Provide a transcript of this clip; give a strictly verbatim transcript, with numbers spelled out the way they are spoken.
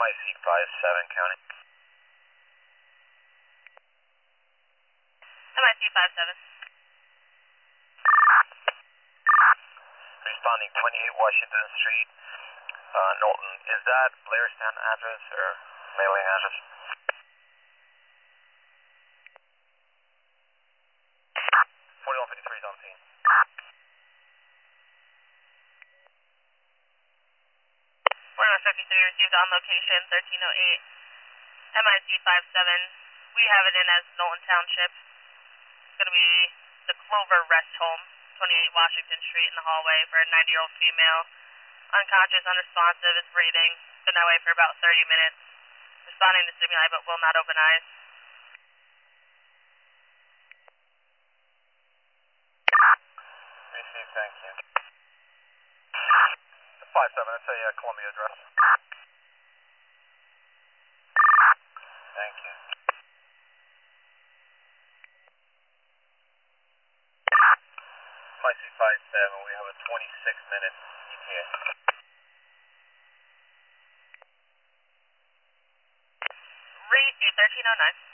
I C five seven county. M I C five seven. Responding twenty-eight Washington Street, uh, Knowlton. Is that Blairstown address or mailing address? forty-one fifty-three is on scene. forty-one fifty-three received on location, thirteen oh eight. M I C five seven. We have it in as Knowlton Township. It's going to be the Clover Rest Home, twenty-eight Washington Street in the hallway for a ninety-year-old female. Unconscious, unresponsive, is breathing. Been that way for about thirty minutes. Responding to stimuli but will not open eyes. Received, thank you. five seven, it's a uh, Columbia address. Thank you. M I C five seven, we have a twenty-six minute E T A. Receive thirteen oh nine.